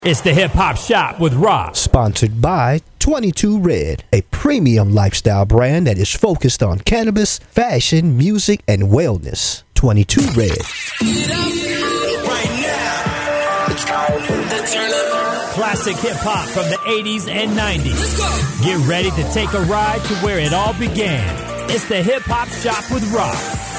It's the Hip Hop Shop with Rock. Sponsored by 22 Red, a premium lifestyle brand that is focused on cannabis, fashion, music, and wellness. 22 Red. Right now, it's time to turn up. Classic hip hop from the 80s and 90s. Get ready to take a ride to where it all began. It's the Hip Hop Shop with Rock.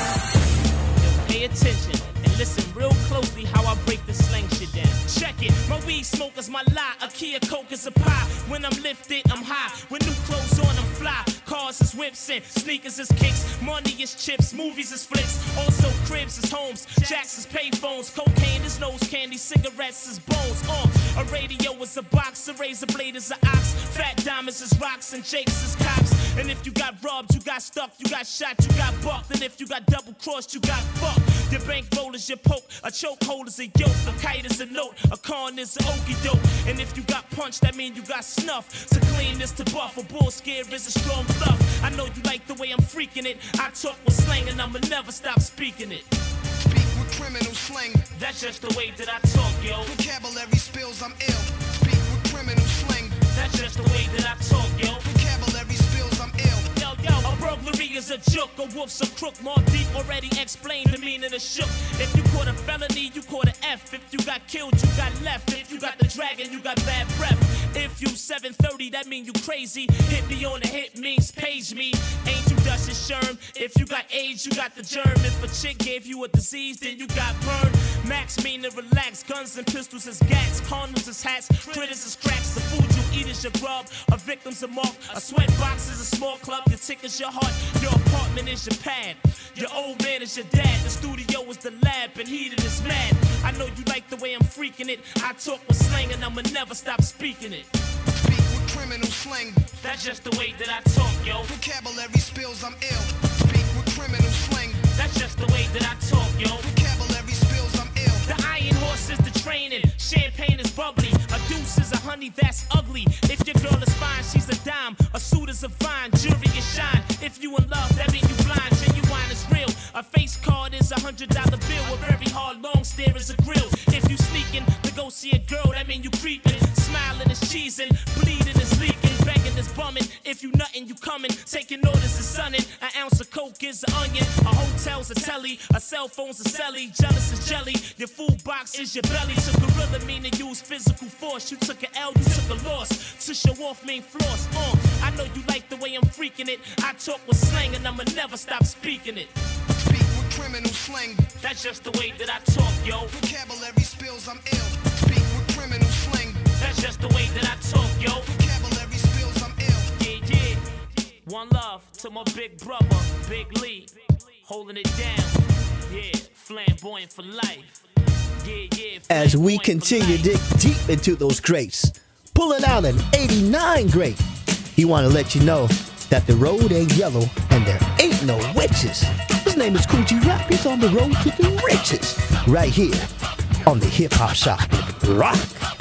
Pay attention and listen real closely how I break the slang shit down. Check it, my weed smoke is my lie. A key of coke is a pie. When I'm lifted, I'm high. With new clothes on, I'm fly. Cars is whips and sneakers is kicks. Money is chips, movies is flicks. Also cribs is homes, jacks is payphones. Cocaine is nose candy, cigarettes is bones. A radio is a box, a razor blade is an ox. Fat diamonds is rocks and jakes is cops. And if you got robbed, you got stuck, you got shot, you got bucked. And if you got double crossed, you got fucked. Your bankroll is your poke, a chokehold is a yoke, a kite is a note, a con is an okie doke. And if you got punched, that mean you got snuff. To clean this to buff, a bull scare is a strong bluff. I know you like the way I'm freaking it. I talk with slang and I'ma never stop speaking it. Speak with criminal slang. That's just the way that I talk, yo. Vocabulary spills, I'm ill. Speak with criminal slang. That's just the way that I talk, yo. Vocabulary spills, I'm ill. Yo, a burglary is a joke, a wolf's a crook. More deep already explained the meaning of shook. If you caught a felony, you caught an F. If you got killed, you got left. If you got the dragon, you got bad breath. If you 730, that mean you crazy. Hit me on the hit means page me. Ain't you Dutch and Sherm? If you got AIDS, you got the germ. If a chick gave you a disease, then you got burned. Max mean to relax. Guns and pistols is gats. Condoms is hats. Critters is cracks. The food you eat is your grub. A victim's a mark. A sweat box is a small club. Your ticket's your heart. Your apartment is your pad. Your old man is your dad. The studio is the lab. And heated is mad. I know you like the way I'm freaking it. I talk with slang and I'ma never stop speaking it. Speak with criminal slang. That's just the way that I talk, yo. Vocabulary spills, I'm ill. Speak with criminal slang. That's just the way that I talk, yo. Vocabulary spills, I'm ill. The iron horse is the training. Champagne is bubbly. A deuce is a honey that's ugly. If your girl is fine, she's a dime. A suit is a vine. Jewelry is shine. If you in love, that mean you blind. Genuine is real. A face card is $100 bill. A very hard long stare is a grill. If you sneaking to go see a girl, that mean you creeping. Smiling is cheesing. Bleeding is leaking. Begging is bumming. If you nuttin', you coming. Taking orders is sunning. An ounce of coke is an onion. A hotel's a telly. A cell phone's a celly. Jealous is jelly. Your food box is your belly. To gorilla mean to use physical force. You took an L, you took a loss. To show off mean floss. I know you like the way I'm freaking it. I talk with slang and I'ma never stop speaking it. Speak with criminal slang. That's just the way that I talk, yo. Vocabulary spills, I'm ill. Speak with criminal slang. That's just the way that I talk, yo. Vocabulary spills, I'm ill. Yeah. One love to my big brother, Big Lee. Holding it down. Yeah, flamboyant for life. Yeah. As we continue to dig deep into those crates, pulling out an 89 grate, he want to let you know that the road ain't yellow and there ain't no witches. His name is Kool G Rap. He's on the road to the riches. Right here on the Hip Hop Shop with Rock.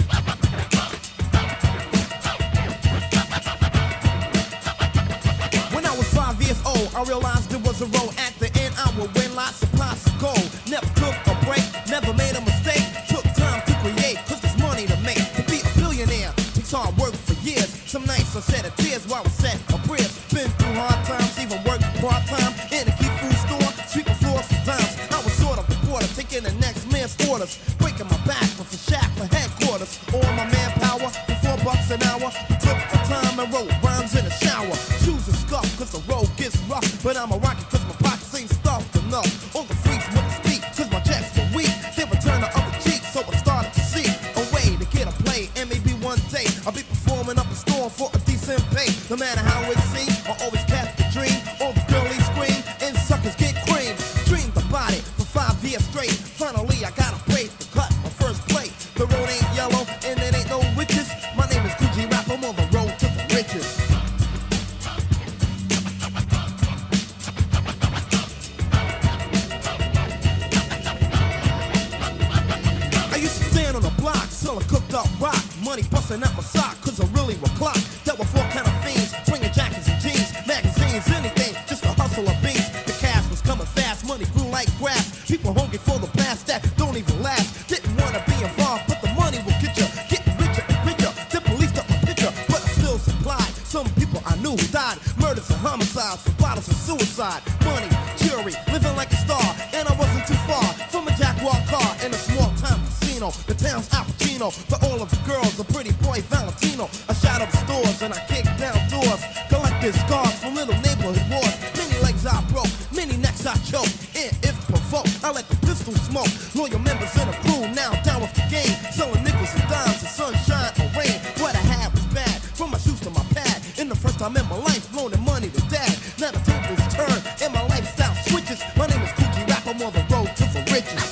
When I was 5 years old, I realized there was a road. At the end, I would win lots of pots of gold. Never took a break, never made a mistake. Took time to create, cause there's money to make. To be a billionaire takes hard work for years. Some nights I shed a tears while I set a prayers. Been through hard times, even worked part-time in a key food store, sweeping floors for dimes. I was sort of a reporter, taking the next man's orders. Breaking my back with a shack for headquarters. All my manpower for $4 an hour. Took the time and wrote rhymes in the shower. Shoes are scuffed cause the road gets rough. But I'm a rocket cause my pockets ain't stuffed enough. All the freaks wouldn't speak cause my checks were weak. They would turn the other cheek, so I started to see a way to get a play. And maybe one day I'll be performing up a store for a decent pay. No matter how it seems, I always catch the dream. All the girlies scream and suckers get creamed. Dreamed about it for 5 years straight. Finally I got a break to cut my first plate. The road ain't yellow and it ain't no witches. My name is Kool G Rap, I'm on the road to the riches. I used to stand on the block, selling cooked up rock. Money busting out my sock, cause I really was clock. Dealt with all kind of fiends, bringing jackets and jeans, magazines, anything, just to hustle a beats. The cash was coming fast, money grew like grass. People hungry for the blast that don't even last. Didn't wanna be involved, but the money will get you. Getting homicides for bottles of suicide. Money, jewelry, living like a star. And I wasn't too far from a Jaguar car in a small town casino. The town's Al Pacino. For all of the girls, a pretty boy Valentino. I shot up stores and I kicked down doors. Collected scars from little neighborhood wars. Many legs I broke, many necks I choked. And if provoked, I let the pistol smoke. Loyal members in a crew now down with the game. Selling nickels and dimes and sunshine or rain. What I had was bad, from my shoes to my pad. In the first time in my life, loaning money to dad. Now the tables turn and my lifestyle switches. My name is Gucci Rap, I'm on the road to the riches.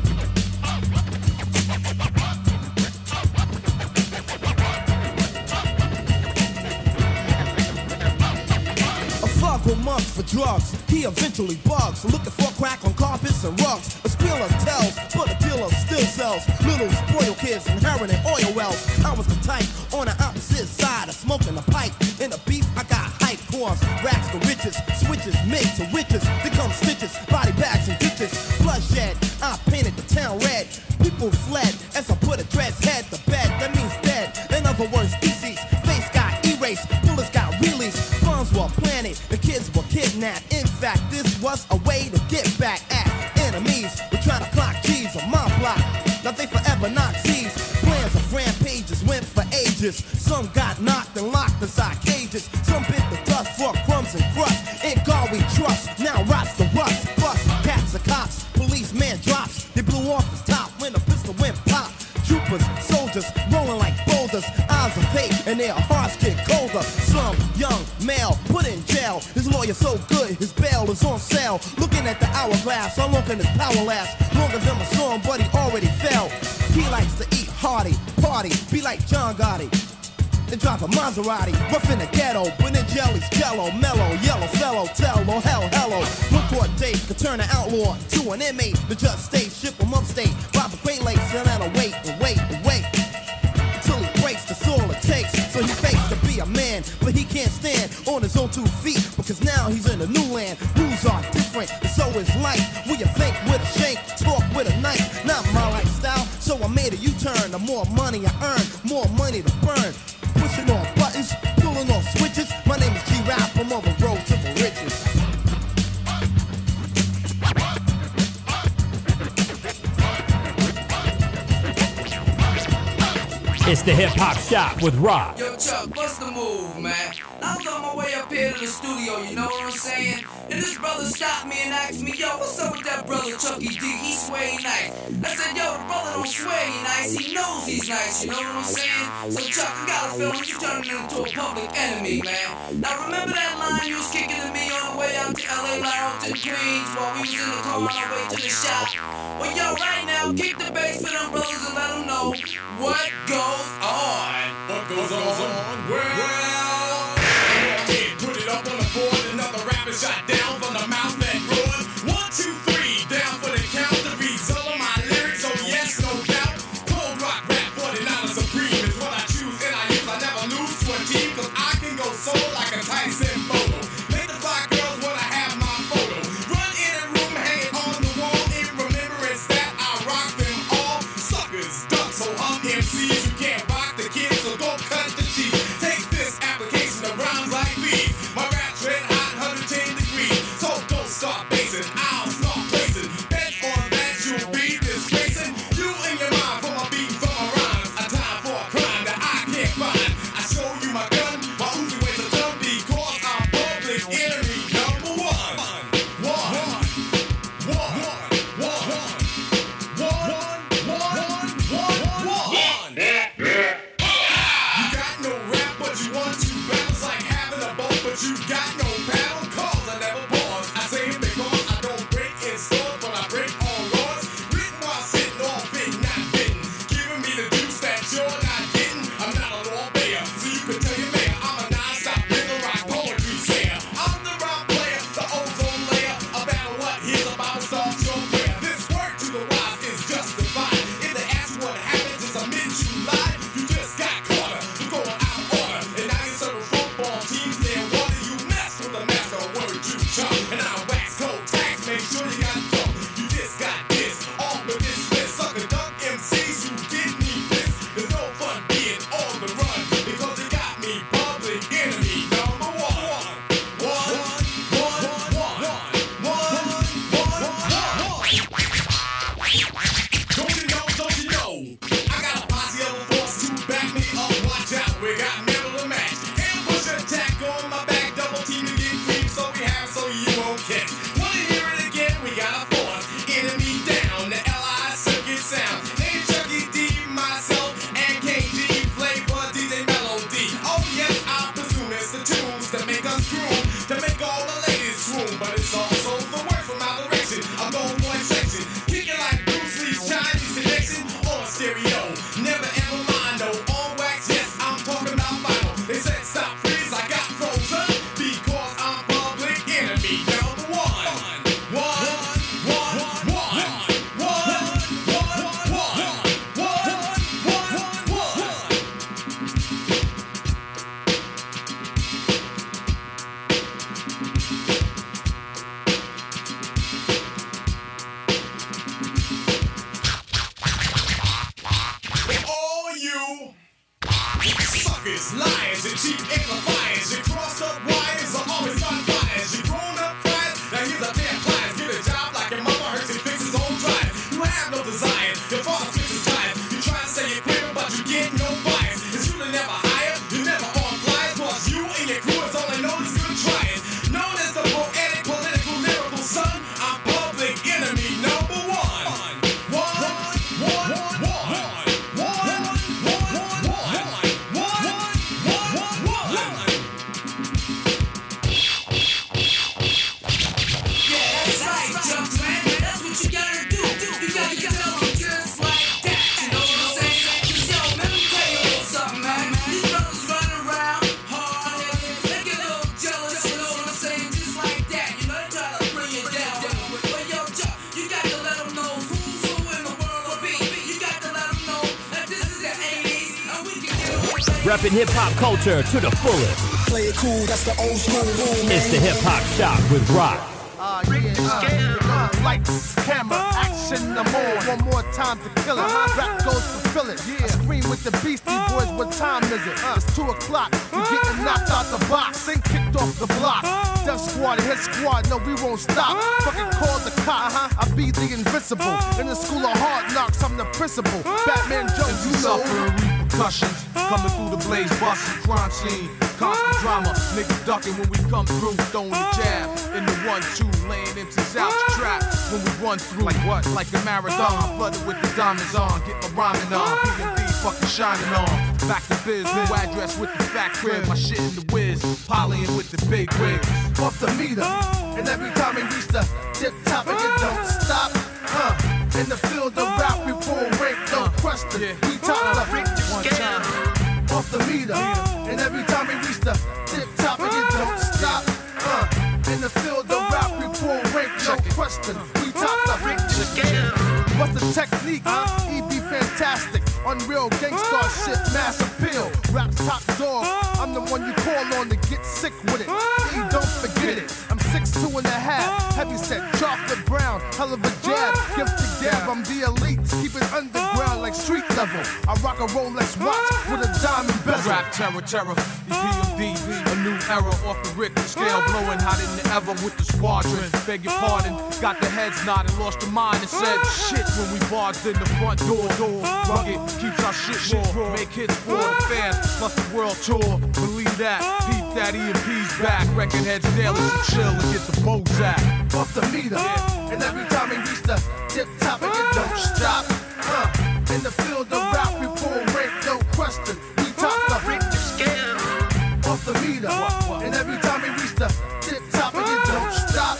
A month for drugs, he eventually bugs. Looking for crack on carpets and rugs. A squealer tells, but a dealer still sells. Little spoiled kids inheriting oil wells. I was the type on the opposite side of smoking a pipe. In the beef, I got hype cores, racks to riches, switches made to witches. They come stitches, body bags and ditches. Bloodshed, I painted the town red. People fled as I put a dread's head to bed. That means dead. In other words, deceased. Face got erased, bullets got released. Bombs were planted, the kids were kidnapped. In fact, this was a way to get back at enemies. We're trying to clock G's on my block. Now they forever Nazis. Plans of rampages went for ages. Some got knocked and locked inside cages. Some bit the dust for crumbs and crust. In God we trust, now rots the rust. Bust, cats are cops, policeman drops. They blew off his top when the pistol went pop. Troopers, soldiers, rolling like boulders. Eyes are fake and their hearts get colder. Some young male put in jail. His lawyer so good, his bail is on sale. Looking at the hourglass, how long can his power last? Longer than my song, but he already fell. He likes to eat hearty, party, be like John Gotti. Then drive a Maserati, rough in the ghetto. But in jelly's jello, mellow, yellow fellow, tell, oh hell, hello. One court date could turn an outlaw to an inmate. The judge stays, ship him upstate. Rob a Great Lakes, and then I'll wait and wait and wait until he breaks, that's all it takes. So he fakes to be a man, but he can't stand on his own 2 feet. Because now he's in a new land, rules are different, and so is life. Will you think with a shank, talk with a knife? Not my lifestyle, so I made a U-turn. The more money I earn, more money to burn. Pushing on buttons, pulling on switches. My name is G-Rap, I'm on the road to the riches. It's the Hip Hop Shop with Rock. Yo, Chuck, what's the move, man? I was on my way up here to the studio, you know what I'm saying? And this brother stopped me and asked me, yo, what's up with that brother Chucky D? He sway nice. I said, yo, the brother don't sway nice. He knows he's nice, you know what I'm saying? So, Chuck, I got a feeling you turning into a public enemy, man. Now, remember that line you was kicking to me on the way out to LA Lounge to Queens while we was in the car on our way to the shop? Well, yo, right now, kick the bass for them brothers and let them know what goes on. What goes on? Well, put it up on the board. Another rapper shot down from the mouth that roared. 1, 2, 3, down for the count. The result of my lyrics, oh yes, no doubt. Cold rock rap, 49er supreme is what I choose and I use. I never lose to a team, cause I can go solo like a Tyson photo. Make the fly girls wanna have my photo. Run in a room, hang it on the wall in remembrance that I rock them all. Suckers, ducks, so MCs, you can't rock the kids, so go cut the cheese. suckers, liars, and cheap amplifiers. You crossed up wires are always on fires. You grown up cries, now here's a damn pliers. Get a job like your mama hurts and fixes home drive. You have no desire, your father fixes tires. You try to say you're queer, but you get no fires. It's you that never hire, you never on flyers. Cause you and your crew is only known as good trying. Known as the poetic, political, lyrical son, I'm public enemy number one. Repping hip-hop culture to the fullest. Play it cool, that's the old school rule, man. It's the Hip-Hop Shop with Rock. Lights, camera, action, I'm on. One more time to kill it. Rap goes to fill it. I scream with the Beastie Boys, what time is it? It's 2 o'clock, you getting knocked out the box. Ain't kicked off the block. Death Squad, Hit Squad, no, we won't stop. Fucking call the cops, I be the invincible. In the school of hard knocks, I'm the principal. Batman Jones, you know. Repercussions coming through the blaze, busting crime scene. Constant drama, niggas ducking when we come through, throwing the jab in the 1-2, laying empties out the trap when we run through. Like what? Like a marathon, flooded with the diamonds on, get my rhyming on, B&B fucking shining on. Back to biz, new address with the fat crib, my shit in the whiz, polying with the big wigs. Off the meter, and every time we reach the tip top, and it don't stop. In the field of rap, we pull rank, no question. We top the one time. Off the meter, and every time we reach the tip top, and it don't stop. In the field of rap, we pull rank, no question. We top the what's the technique? EB fantastic, unreal gangsta shit, mass appeal. Rap's top dog, I'm the one you call on to get sick with it. Don't forget it. I'm 6'2 and a half, heavy set, chocolate brown, hell of a jab, gifted gab. I'm the elite, keep it underground like street level. I rock a Rolex watch with a diamond bezel. Rap terror, EPMD, a new era off the Richter scale, blowing hotter than ever with the squadron. Beg your pardon, got the heads nodded, lost the mind and said shit when we barged in the front door. Rugged, keeps our shit raw, make hits for the fans, plus the world tour. Believe that, peep that EMP's back, record heads daily to chill and get the Bozak. Off the meter, and every time we reach the tip top, and it don't stop. In the field of rap, we pull rank, no question. We top the Richter scale. Off the meter, and every time we reach the tip top, and it don't stop.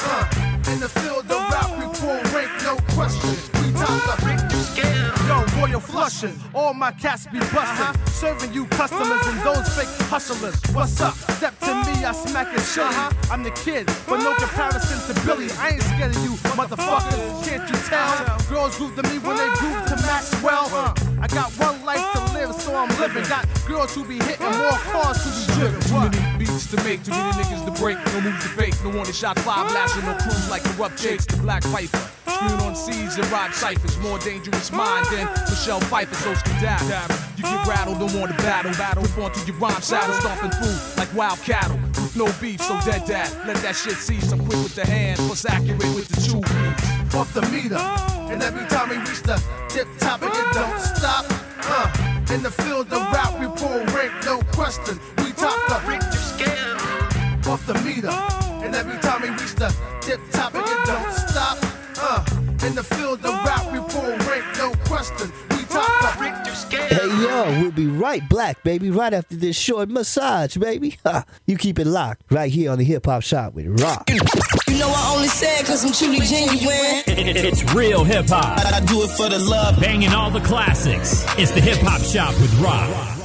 In the field of rap, we pull rank, no question. We top the Richter scale. Yo, royal flushing, all my cats be bustin'. Serving you customers and those fake hustlers. What's up? Step to me, I smack it chilly. I'm the kid, but no comparison to Billy. I ain't scared of you, motherfuckers. Can't you tell? Girls groove to me when they groove to Maxwell. I got one life to live, so I'm living. Got girls who be hitting, more cars who be driven. Too many beats to make, too many niggas to break. No moves to fake, no warning shot, 5 lashing, no crews like corrupt jakes. The Black Piper, screwing on seeds and rod ciphers. More dangerous mind than Michelle Pfeiffer, so skedaddle. You get rattled, don't want to battle. Rip onto your rhyme saddle, stomping through like wild cattle. With no beef, so dead dad, let that shit cease. I'm quick with the hands, plus accurate with the 2 beats. Off the meter, and every time we reach the tip top, and it don't stop. In the field of rap, we pull rank, no question. We top the Richter scale. Off the meter, and every time we reach the tip top, and it don't stop. In the field of rap, we pull rank, no question. We top the Richter scale. Hey yo, we'll be right back, baby, right after this short massage, baby. You keep it locked right here on the Hip Hop Shop with Rock. You know I only say it cause I'm truly genuine. It's real hip hop. I do it for the love. Banging all the classics. It's the Hip Hop Shop with Rock.